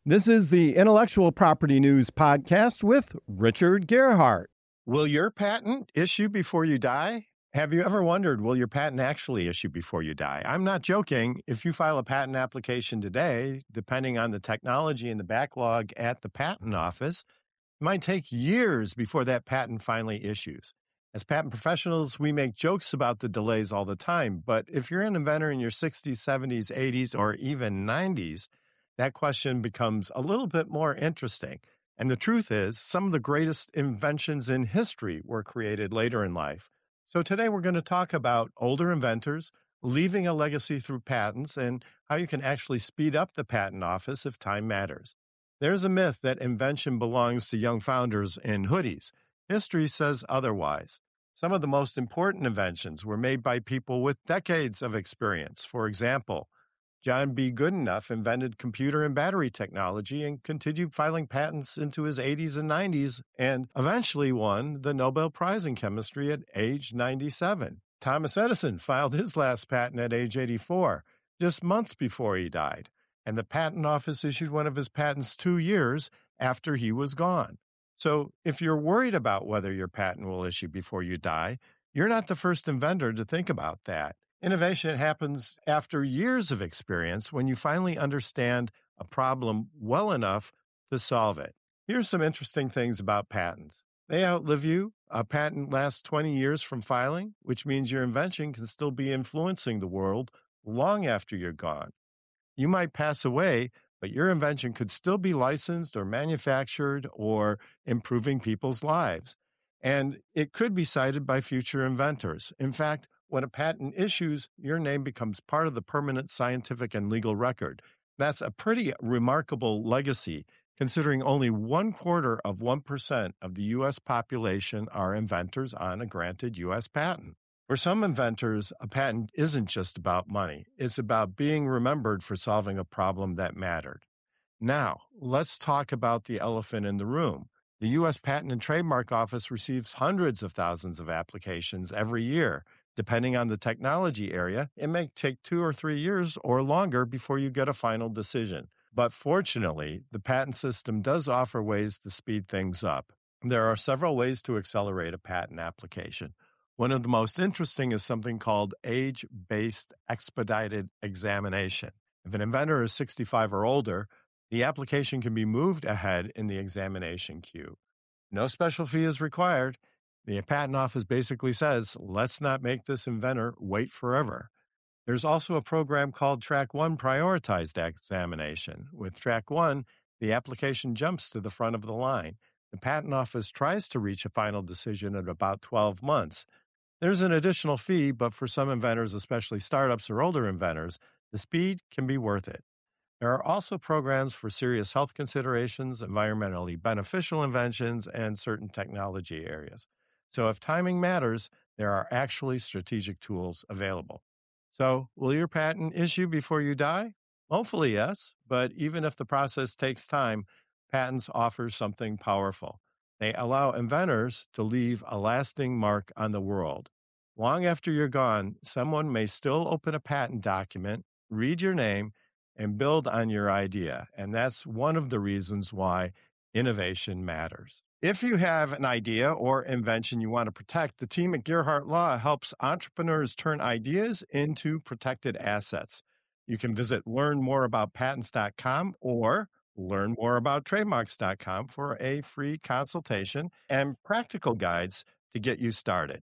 This is the Intellectual Property News Podcast with Richard Gerhardt. Will your patent issue before you die? Have you ever wondered, will your patent actually issue before you die? I'm not joking. If you file a patent application today, depending on the technology and the backlog at the patent office, it might take years before that patent finally issues. As patent professionals, we make jokes about the delays all the time, but if you're an inventor in your 60s, 70s, 80s, or even 90s, that question becomes a little bit more interesting. And the truth is, some of the greatest inventions in history were created later in life. So today we're going to talk about older inventors, leaving a legacy through patents, and how you can actually speed up the patent office if time matters. There's a myth that invention belongs to young founders in hoodies. History says otherwise. Some of the most important inventions were made by people with decades of experience. For example, John B. Goodenough invented computer and battery technology and continued filing patents into his 80s and 90s and eventually won the Nobel Prize in Chemistry at age 97. Thomas Edison filed his last patent at age 84, just months before he died, and the patent office issued one of his patents 2 years after he was gone. So if you're worried about whether your patent will issue before you die, you're not the first inventor to think about that. Innovation happens after years of experience when you finally understand a problem well enough to solve it. Here's some interesting things about patents. They outlive you. A patent lasts 20 years from filing, which means your invention can still be influencing the world long after you're gone. You might pass away, but your invention could still be licensed or manufactured or improving people's lives. And it could be cited by future inventors. In fact, when a patent issues, your name becomes part of the permanent scientific and legal record. That's a pretty remarkable legacy, considering only 0.25% of the U.S. population are inventors on a granted U.S. patent. For some inventors, a patent isn't just about money. It's about being remembered for solving a problem that mattered. Now, let's talk about the elephant in the room. The U.S. Patent and Trademark Office receives hundreds of thousands of applications every year. Depending on the technology area, it may take 2 or 3 years or longer before you get a final decision. But fortunately, the patent system does offer ways to speed things up. There are several ways to accelerate a patent application. One of the most interesting is something called age-based expedited examination. If an inventor is 65 or older, the application can be moved ahead in the examination queue. No special fee is required. The patent office basically says, let's not make this inventor wait forever. There's also a program called Track 1 Prioritized Examination. With Track 1, the application jumps to the front of the line. The patent office tries to reach a final decision in about 12 months. There's an additional fee, but for some inventors, especially startups or older inventors, the speed can be worth it. There are also programs for serious health considerations, environmentally beneficial inventions, and certain technology areas. So if timing matters, there are actually strategic tools available. So will your patent issue before you die? Hopefully, yes. But even if the process takes time, patents offer something powerful. They allow inventors to leave a lasting mark on the world. Long after you're gone, someone may still open a patent document, read your name, and build on your idea. And that's one of the reasons why innovation matters. If you have an idea or invention you want to protect, the team at Gerhardt Law helps entrepreneurs turn ideas into protected assets. You can visit learnmoreaboutpatents.com or learnmoreabouttrademarks.com for a free consultation and practical guides to get you started.